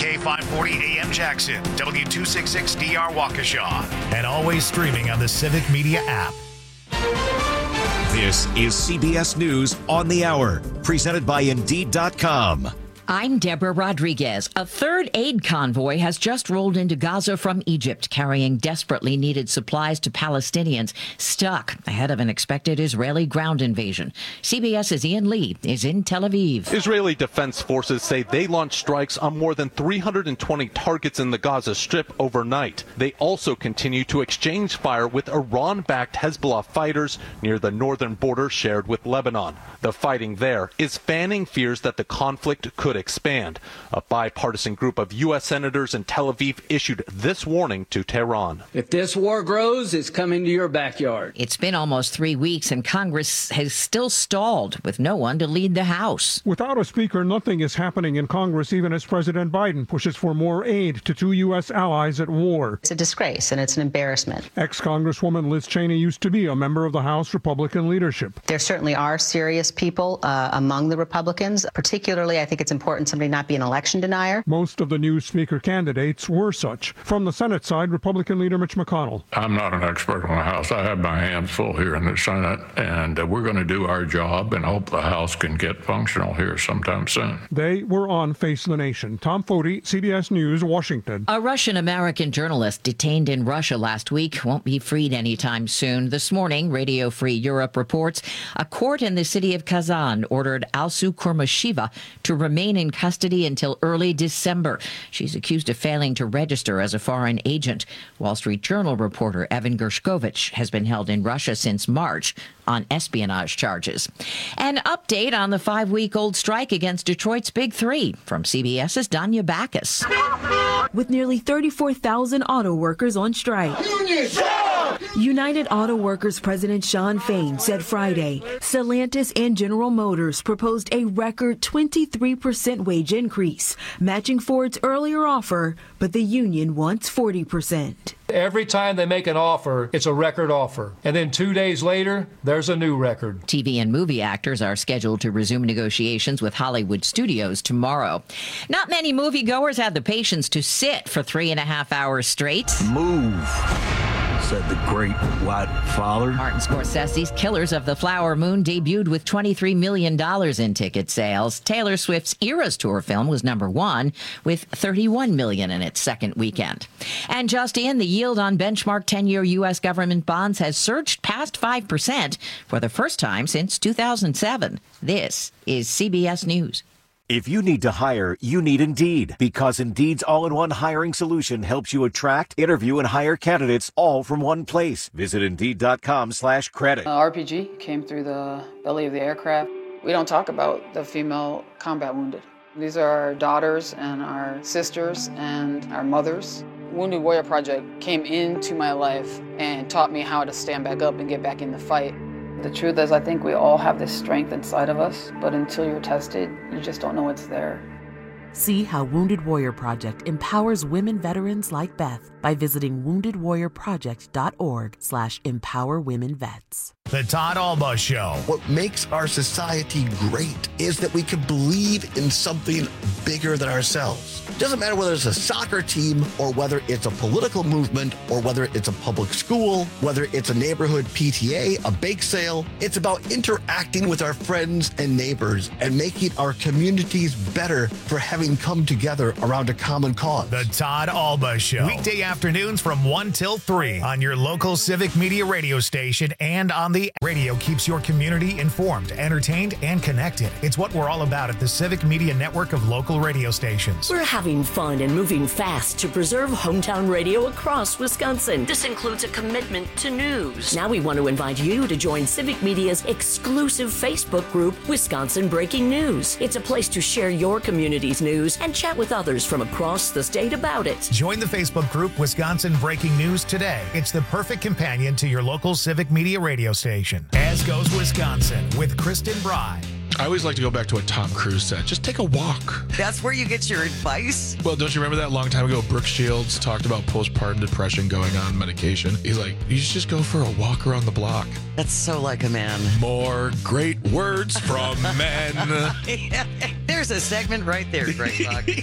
K540 AM Jackson, W266DR Waukesha, and always streaming on the Civic Media app. This is CBS News on the Hour, presented by Indeed.com. I'm Deborah Rodriguez. A third aid convoy has just rolled into Gaza from Egypt, carrying desperately needed supplies to Palestinians stuck ahead of an expected Israeli ground invasion. CBS's Ian Lee is in Tel Aviv. Israeli defense forces say they launched strikes on more than 320 targets in the Gaza Strip overnight. They also continue to exchange fire with Iran-backed Hezbollah fighters near the northern border shared with Lebanon. The fighting there is fanning fears that the conflict could expand. A bipartisan group of U.S. senators in Tel Aviv issued this warning to Tehran. If this war grows, it's coming to your backyard. It's been almost 3 weeks and Congress has still stalled with no one to lead the House. Without a speaker, nothing is happening in Congress, even as President Biden pushes for more aid to two U.S. allies at war. It's a disgrace and it's an embarrassment. Ex-Congresswoman Liz Cheney used to be a member of the House Republican leadership. There certainly are serious people among the Republicans. Particularly, I think it's important somebody not be an election denier. Most of the new speaker candidates were such. From the Senate side, Republican leader Mitch McConnell. I'm not an expert on the House. I have my hands full here in the Senate, and we're going to do our job and hope the House can get functional here sometime soon. They were on Face the Nation. Tom Foti, CBS News, Washington. A Russian-American journalist detained in Russia last week won't be freed anytime soon. This morning, Radio Free Europe reports a court in the city of Kazan ordered Alsu Kurmasheva to remain in custody until early December. She's accused of failing to register as a foreign agent. Wall Street Journal reporter Evan Gershkovich has been held in Russia since March on espionage charges. An update on the 5-week-old strike against Detroit's Big Three from CBS's Danya Backus. With nearly 34,000 auto workers on strike. United Auto Workers President Shawn Fain said Friday Stellantis and General Motors proposed a record 23% wage increase, matching Ford's earlier offer, but the union wants 40%. Every time they make an offer, it's a record offer. And then 2 days later, there's a new record. TV and movie actors are scheduled to resume negotiations with Hollywood studios tomorrow. Not many moviegoers had the patience to sit for 3.5 hours straight. Move, said the great white father. Martin Scorsese's Killers of the Flower Moon debuted with $23 million in ticket sales. Taylor Swift's Eras Tour film was #1 with $31 million in its second weekend. And just in, the yield on benchmark 10-year U.S. government bonds has surged past 5% for the first time since 2007. This is CBS News. If you need to hire, you need Indeed, because Indeed's all-in-one hiring solution helps you attract, interview, and hire candidates all from one place. Visit Indeed.com/credit. RPG came through the belly of the aircraft. We don't talk about the female combat wounded. These are our daughters and our sisters and our mothers. Wounded Warrior Project came into my life and taught me how to stand back up and get back in the fight. The truth is, I think we all have this strength inside of us, but until you're tested, you just don't know it's there. See how Wounded Warrior Project empowers women veterans like Beth by visiting woundedwarriorproject.org/empowerwomenvets. The Todd Alba Show. What makes our society great is that we can believe in something bigger than ourselves. It doesn't matter whether it's a soccer team or whether it's a political movement or whether it's a public school, whether it's a neighborhood PTA, a bake sale. It's about interacting with our friends and neighbors and making our communities better for having come together around a common cause. The Todd Alba Show. Weekday afternoons from 1 till 3 on your local Civic Media radio station and on the radio. Keeps your community informed, entertained, and connected. It's what we're all about at the Civic Media network of local radio stations. We're having fun and moving fast to preserve hometown radio across Wisconsin. This includes a commitment to news. Now we want to invite you to join Civic Media's exclusive Facebook group, Wisconsin Breaking News. It's a place to share your community's news and chat with others from across the state about it. Join the Facebook group Wisconsin Breaking News today. It's the perfect companion to your local Civic Media radio station. As goes Wisconsin with Kristen Bry. I always like to go back to what Tom Cruise said. Just take a walk. That's where you get your advice? Well, don't you remember that long time ago, Brooke Shields talked about postpartum depression going on medication? He's like, you should just go for a walk around the block. That's so like a man. More great words from men. Yeah, there's a segment right there, Greg Buck.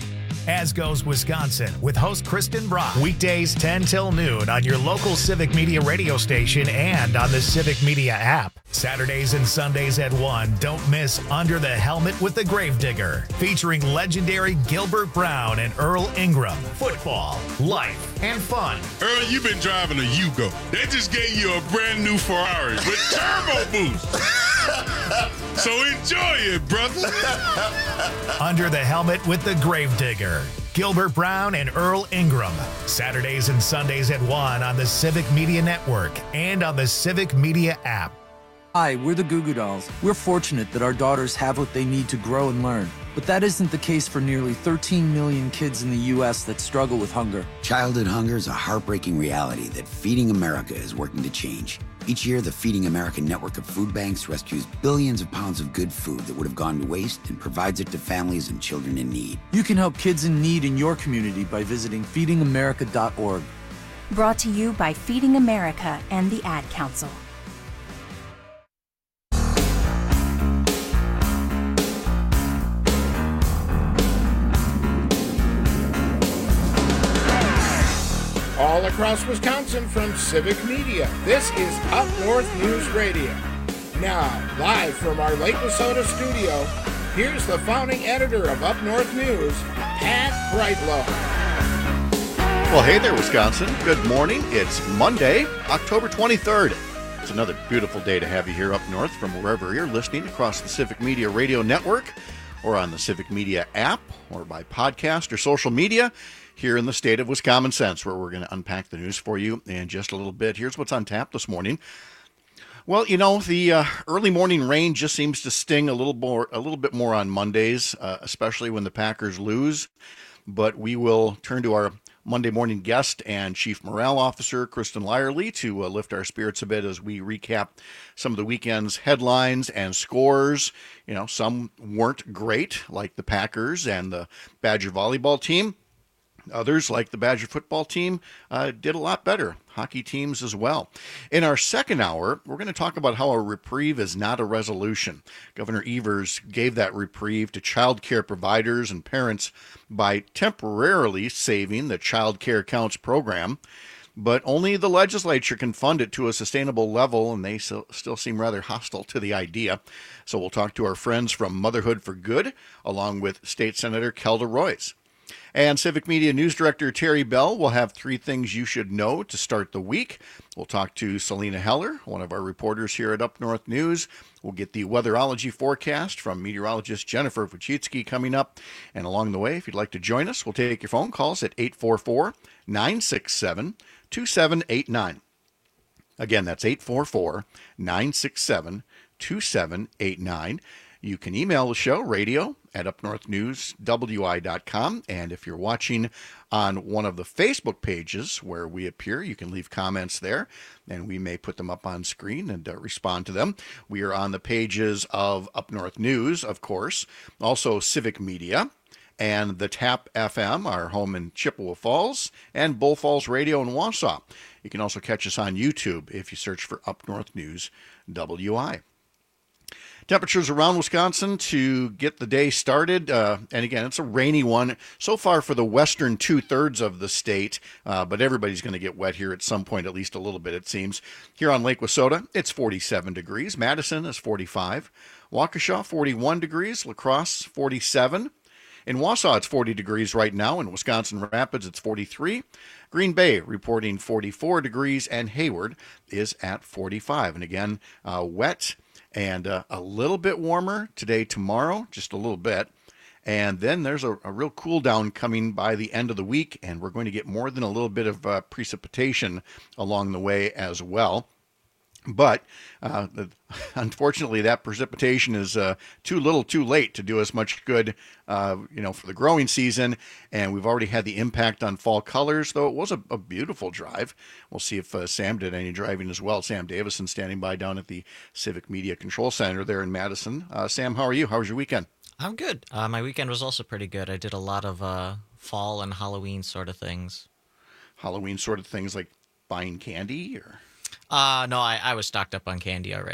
As Goes Wisconsin with host Kristen Brock. Weekdays 10 till noon on your local Civic Media radio station and on the Civic Media app. Saturdays and Sundays at 1, don't miss Under the Helmet with the Gravedigger, featuring legendary Gilbert Brown and Earl Ingram. Football, life, and fun. Earl, you've been driving a Yugo. They just gave you a brand new Ferrari with turbo boost. So enjoy it, brother. Under the Helmet with the Gravedigger. Gilbert Brown and Earl Ingram. Saturdays and Sundays at 1 on the Civic Media Network and on the Civic Media app. Hi, we're the Goo Goo Dolls. We're fortunate that our daughters have what they need to grow and learn. But that isn't the case for nearly 13 million kids in the U.S. that struggle with hunger. Childhood hunger is a heartbreaking reality that Feeding America is working to change. Each year, the Feeding America network of food banks rescues billions of pounds of good food that would have gone to waste and provides it to families and children in need. You can help kids in need in your community by visiting feedingamerica.org. Brought to you by Feeding America and the Ad Council. All across Wisconsin from Civic Media, this is Up North News Radio. Now, live from our Lake Wissota studio, here's the founding editor of Up North News, Pat Brightlow. Well, hey there, Wisconsin. Good morning. It's Monday, October 23rd. It's another beautiful day to have you here up north from wherever you're listening across the Civic Media Radio Network or on the Civic Media app or by podcast or social media. Here in the state of Wisconsin, where we're going to unpack the news for you in just a little bit. Here's what's on tap this morning. Well, you know, the early morning rain just seems to sting a little bit more on Mondays, especially when the Packers lose. But we will turn to our Monday morning guest and Chief Morale Officer, Kristen Lyerly, to lift our spirits a bit as we recap some of the weekend's headlines and scores. You know, some weren't great, like the Packers and the Badger volleyball team. Others, like the Badger football team, did a lot better. Hockey teams as well. In our second hour, we're going to talk about how a reprieve is not a resolution. Governor Evers gave that reprieve to child care providers and parents by temporarily saving the Child Care Counts program. But only the legislature can fund it to a sustainable level, and they still seem rather hostile to the idea. So we'll talk to our friends from Motherhood for Good, along with State Senator Kelda Roys. And Civic Media News Director Terry Bell will have 3 things you should know to start the week. We'll talk to Selena Heller, one of our reporters here at Up North News. We'll get the weatherology forecast from meteorologist Jennifer Wojcicki coming up. And along the way, if you'd like to join us, we'll take your phone calls at 844-967-2789. Again, that's 844-967-2789. You can email the show, radio@upnorthnewswi.com. And if you're watching on one of the Facebook pages where we appear, you can leave comments there, and we may put them up on screen and respond to them. We are on the pages of Up North News, of course, also Civic Media, and the TAP FM, our home in Chippewa Falls, and Bull Falls Radio in Wausau. You can also catch us on YouTube if you search for Up North News WI. Temperatures around Wisconsin to get the day started. And again, it's a rainy one so far for the western 2/3 of the state, but everybody's going to get wet here at some point, at least a little bit, it seems. Here on Lake Wissota, it's 47 degrees. Madison is 45. Waukesha, 41 degrees. La Crosse, 47. In Wausau, it's 40 degrees right now. In Wisconsin Rapids, it's 43. Green Bay reporting 44 degrees, and Hayward is at 45. And again, wet and a little bit warmer today, tomorrow, just a little bit. And then there's a real cool down coming by the end of the week, and we're going to get more than a little bit of precipitation along the way as well. But unfortunately, that precipitation is too little too late to do us much good, for the growing season. And we've already had the impact on fall colors, though it was a beautiful drive. We'll see if Sam did any driving as well. Sam Davison standing by down at the Civic Media Control Center there in Madison. Sam, how are you? How was your weekend? I'm good. My weekend was also pretty good. I did a lot of fall and Halloween sort of things. Halloween sort of things like buying candy or... No, I was stocked up on candy already.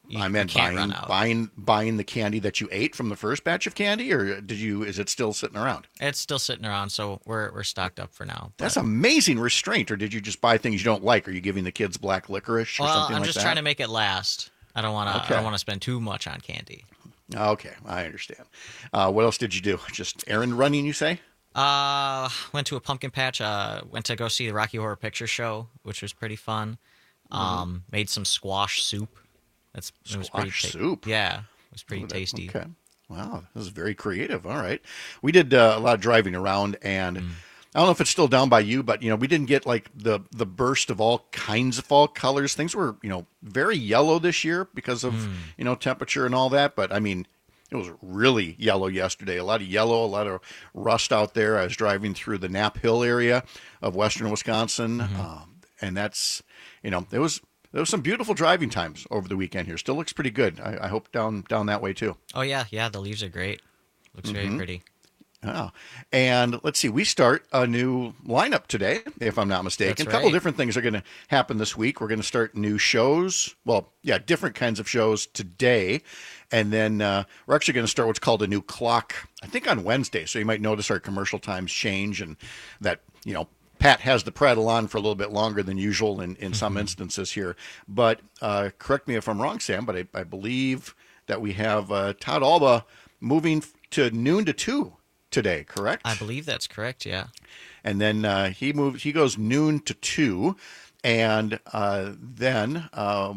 I meant buying the candy that you ate from the first batch of candy, or is it still sitting around? It's still sitting around, so we're stocked up for now. That's amazing restraint. Or did you just buy things you don't like? Are you giving the kids black licorice or something like that? I'm just trying to make it last. I don't want to spend too much on candy. Okay, I understand. What else did you do? Just errand running, you say? Went to a pumpkin patch. Went to go see the Rocky Horror Picture Show, which was pretty fun. Made some squash soup. It was pretty soup? Yeah, it was pretty tasty. Okay. Wow, this is very creative. All right. We did a lot of driving around, and I don't know if it's still down by you, but, we didn't get like the burst of all kinds of fall colors. Things were, very yellow this year because of, temperature and all that. But, I mean, it was really yellow yesterday. A lot of yellow, a lot of rust out there. I was driving through the Knapp Hill area of western Wisconsin, and that's, there was some beautiful driving times over the weekend here. Still looks pretty good. I hope down that way too. Oh yeah, the leaves are great. Looks very pretty. Oh. And let's see, we start a new lineup today, if I'm not mistaken. That's a couple right. different things are going to happen this week. We're going to start new shows. Well, different kinds of shows today. And then we're actually going to start what's called a new clock, I think on Wednesday. So you might notice our commercial times change, and that, Pat has the prattle on for a little bit longer than usual in some instances here. But correct me if I'm wrong, Sam, but I believe that we have Todd Alba moving to noon to 2 today, correct? I believe that's correct, yeah. And then he goes noon to 2, and then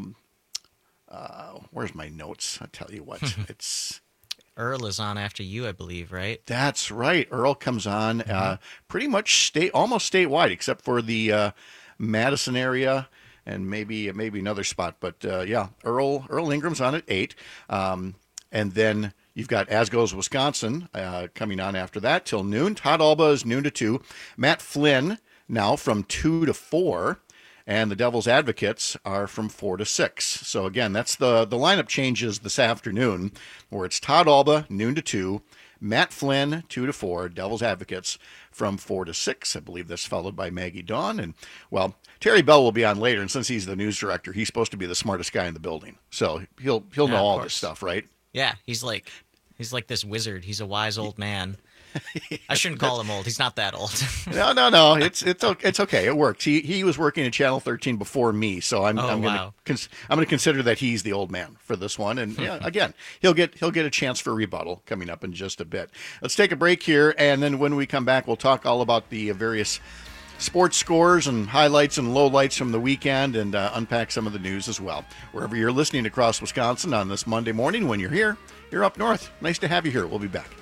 where's my notes? I'll tell you what. It's Earl is on after you, I believe, right? That's right. Earl comes on pretty much almost statewide, except for the Madison area and maybe another spot. But Earl Ingram's on at 8, and then you've got As Goes Wisconsin coming on after that till noon. Todd Alba is noon to 2. Matt Flynn now from 2 to 4. And the Devil's Advocates are from 4 to 6. So again, that's the lineup changes this afternoon, where it's Todd Alba, noon to 2, Matt Flynn, 2 to 4, Devil's Advocates from 4 to 6. I believe that's followed by Maggie Dawn. And, well, Terry Bell will be on later, and since he's the news director, he's supposed to be the smartest guy in the building. So he'll know all this stuff, right? Yeah, he's like this wizard. He's a wise old man. I shouldn't call him old. He's not that old. No. It's okay. It works. He was working at Channel 13 before me, so I'm going to consider that he's the old man for this one. And again, he'll get a chance for rebuttal coming up in just a bit. Let's take a break here, and then when we come back, we'll talk all about the various sports scores and highlights and lowlights from the weekend, and unpack some of the news as well. Wherever you're listening across Wisconsin on this Monday morning, when you're here, you're up north. Nice to have you here. We'll be back.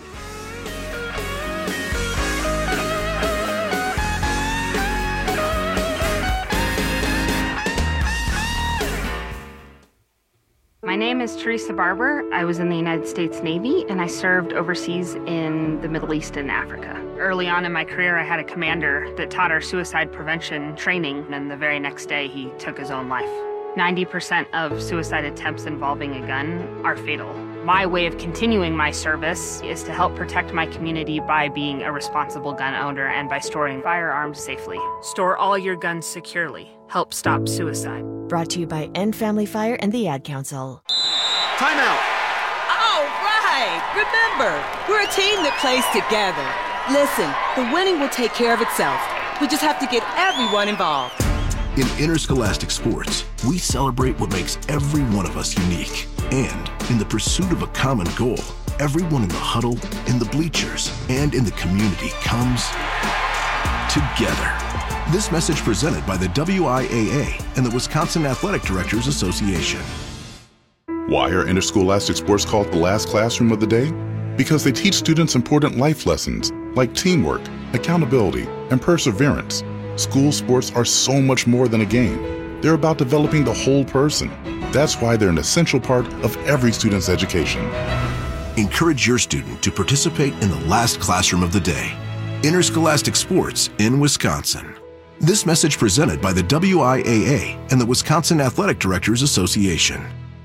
My name is Teresa Barber. I was in the United States Navy, and I served overseas in the Middle East and Africa. Early on in my career, I had a commander that taught our suicide prevention training, and the very next day, he took his own life. 90% of suicide attempts involving a gun are fatal. My way of continuing my service is to help protect my community by being a responsible gun owner and by storing firearms safely. Store all your guns securely. Help stop suicide. Brought to you by End Family Fire and the Ad Council. Time out! All right! Remember, we're a team that plays together. Listen, the winning will take care of itself. We just have to get everyone involved. In interscholastic sports, we celebrate what makes every one of us unique. And in the pursuit of a common goal, everyone in the huddle, in the bleachers, and in the community comes together. This message presented by the WIAA and the Wisconsin Athletic Directors Association. Why are interscholastic sports called the last classroom of the day? Because they teach students important life lessons like teamwork, accountability, and perseverance. School sports are so much more than a game. They're about developing the whole person. That's why they're an essential part of every student's education. Encourage your student to participate in the last classroom of the day. Interscholastic sports in Wisconsin. This message presented by the WIAA and the Wisconsin Athletic Directors Association.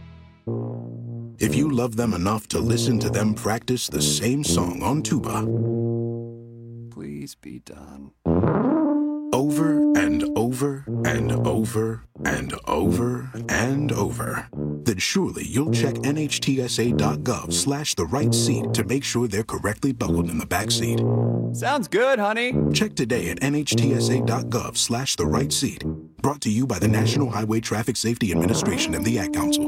If you love them enough to listen to them practice the same song on tuba, please be done. Over and over and over and over and over, then surely you'll check NHTSA.gov/the-right-seat to make sure they're correctly buckled in the back seat. Sounds good, honey. Check today at NHTSA.gov/the-right-seat. Brought to you by the National Highway Traffic Safety Administration and the Ad Council.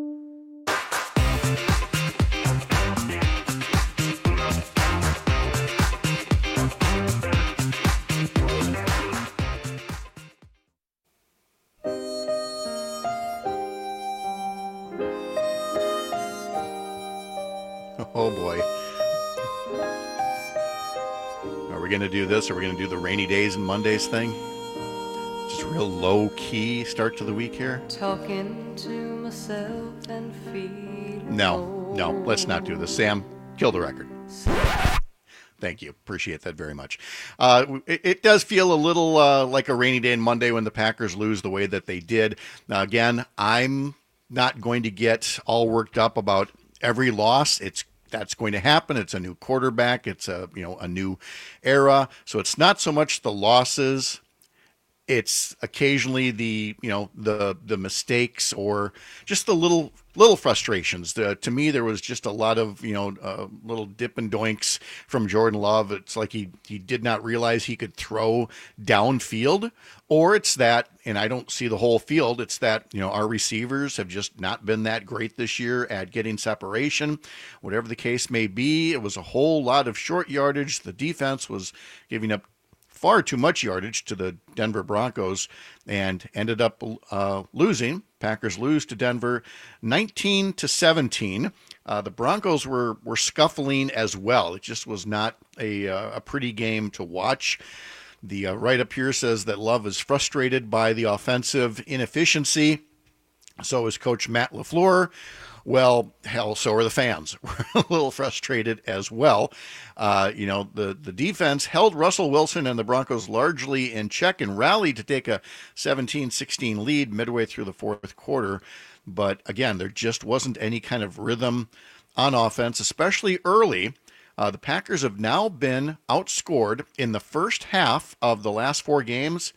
Oh boy. Are we going to do this? Are we going to do the rainy days and Mondays thing? Just a real low key start to the week here? Talking to myself and feeling. No, let's not do this. Sam, kill the record. Thank you. Appreciate that very much. It does feel a little like a rainy day and Monday when the Packers lose the way that they did. Now, again, I'm not going to get all worked up about every loss. That's going to happen. It's a new quarterback. It's a new era. So it's not so much the losses. It's occasionally the mistakes or just the little frustrations. To me, there was just a lot of little dip and doinks from Jordan Love. It's like he did not realize he could throw downfield, or it's that, and I don't see the whole field. It's that our receivers have just not been that great this year at getting separation. Whatever the case may be, it was a whole lot of short yardage. The defense was giving up far too much yardage to the Denver Broncos and ended up losing. Packers lose to Denver 19-17. The Broncos were scuffling as well. It just was not a pretty game to watch. The write-up here says that Love is frustrated by the offensive inefficiency. So is Coach Matt LaFleur. Well, hell, so are the fans. We're a little frustrated as well. The defense held Russell Wilson and the Broncos largely in check and rallied to take a 17-16 lead midway through the fourth quarter. But again, there just wasn't any kind of rhythm on offense, especially early. The Packers have now been outscored in the first half of the last four games,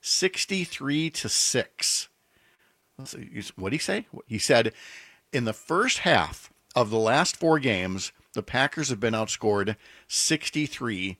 63-6. What did he say? He said, in the first half of the last four games, the Packers have been outscored 63-6.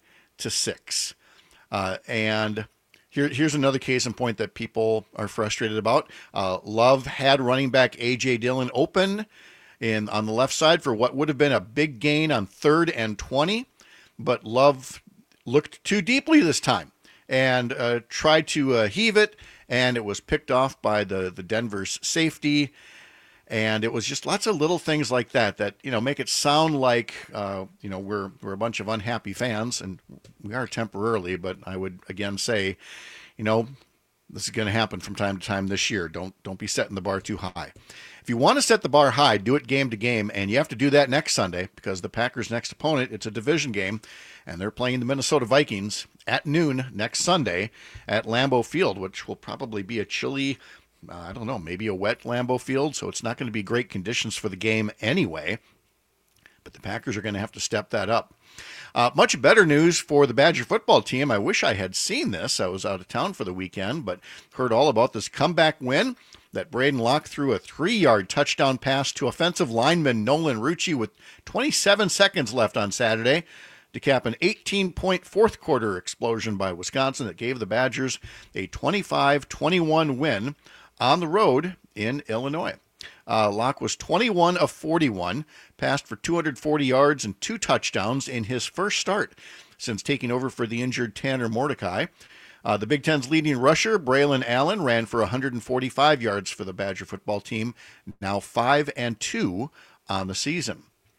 And here's another case in point that people are frustrated about. Love had running back A.J. Dillon open on the left side for what would have been a big gain on 3rd and 20, but Love looked too deeply this time and tried to heave it, and it was picked off by the Denver's safety. And it was just lots of little things like that make it sound like we're a bunch of unhappy fans, and we are temporarily. But I would again say, this is going to happen from time to time this year. Don't be setting the bar too high. If you want to set the bar high, do it game to game, and you have to do that next Sunday because the Packers' next opponent, it's a division game, and they're playing the Minnesota Vikings at noon next Sunday at Lambeau Field, which will probably be a chilly, I don't know, maybe a wet Lambeau Field, so it's not going to be great conditions for the game anyway. But the Packers are going to have to step that up. Much better news for the Badger football team. I wish I had seen this. I was out of town for the weekend, but heard all about this comeback win that Braden Locke threw a 3-yard touchdown pass to offensive lineman Nolan Rucci with 27 seconds left on Saturday to cap an 18-point fourth quarter explosion by Wisconsin that gave the Badgers a 25-21 win on the road in Illinois. Locke was 21 of 41, passed for 240 yards and 2 touchdowns in his first start since taking over for the injured Tanner Mordecai. The Big Ten's leading rusher, Braylon Allen, ran for 145 yards for the Badger football team, now 5-2 on the season.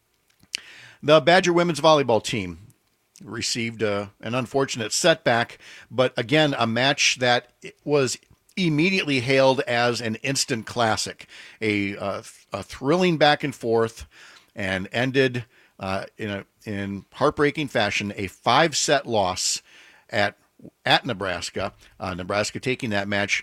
The Badger women's volleyball team received an unfortunate setback, but again, a match that was immediately hailed as an instant classic, a thrilling back and forth, and ended in heartbreaking fashion, a 5-set loss at Nebraska. Nebraska taking that match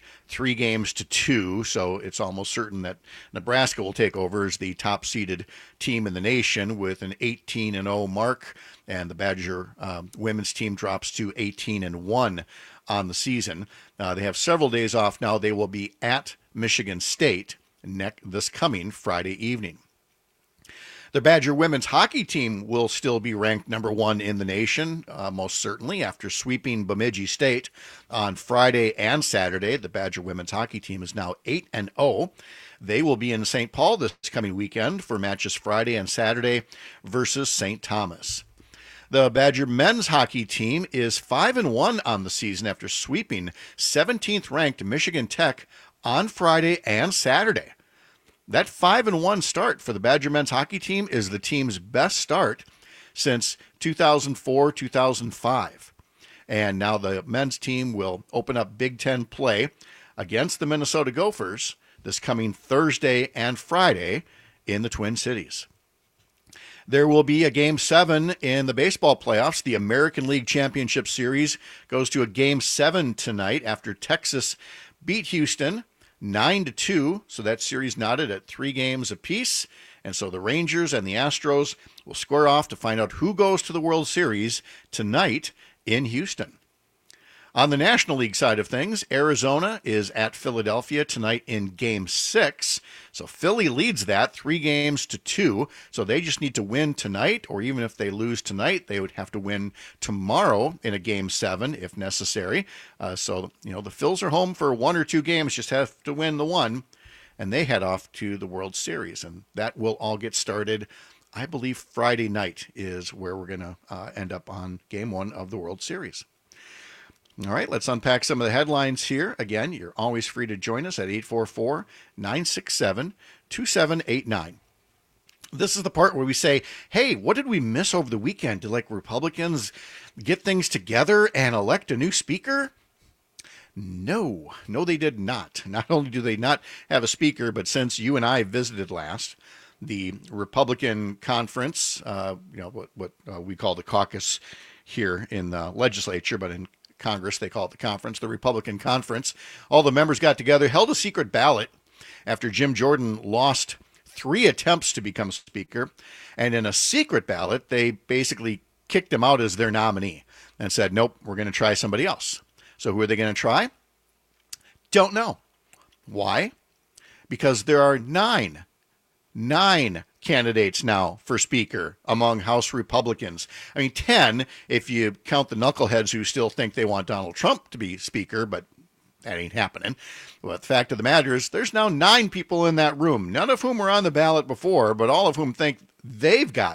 3-2, so it's almost certain that Nebraska will take over as the top-seeded team in the nation with an 18-0 mark, and the Badger women's team drops to 18-1 on the season. They have several days off now. They will be at Michigan State this coming Friday evening. The Badger women's hockey team will still be ranked number 1 in the nation, most certainly, after sweeping Bemidji State on Friday and Saturday. The Badger women's hockey team is now 8-0. They will be in St. Paul this coming weekend for matches Friday and Saturday versus St. Thomas. The Badger men's hockey team is 5-1 on the season after sweeping 17th ranked Michigan Tech on Friday and Saturday. That 5-1 start for the Badger men's hockey team is the team's best start since 2004-2005. And now the men's team will open up Big Ten play against the Minnesota Gophers this coming Thursday and Friday in the Twin Cities. There will be a Game 7 in the baseball playoffs. The American League Championship Series goes to a Game 7 tonight after Texas beat Houston 9-2, so that series knotted at 3 games apiece. And so the Rangers and the Astros will square off to find out who goes to the World Series tonight in Houston. On the National League side of things, Arizona is at Philadelphia tonight in Game 6. So Philly leads that 3-2. So they just need to win tonight, or even if they lose tonight, they would have to win tomorrow in a Game 7 if necessary. So the Phils are home for 1 or 2 games, just have to win the one, and they head off to the World Series. And that will all get started, I believe, Friday night is where we're going to end up on Game 1 of the World Series. All right, let's unpack some of the headlines here. Again, you're always free to join us at 844-967-2789. This is the part where we say, hey, what did we miss over the weekend? Did Republicans get things together and elect a new speaker? No, they did not. Not only do they not have a speaker, but since you and I visited last, the Republican conference, what we call the caucus here in the legislature, but in Congress, they call it the conference, the Republican conference. All the members got together, held a secret ballot after Jim Jordan lost 3 attempts to become speaker. And in a secret ballot, they basically kicked him out as their nominee and said, nope, we're going to try somebody else. So who are they going to try? Don't know. Why? Because there are 9 candidates now for speaker among House Republicans. 10 if you count the knuckleheads who still think they want Donald Trump to be speaker, but that ain't happening. Well, the fact of the matter is there's now 9 people in that room, none of whom were on the ballot before, but all of whom think they've got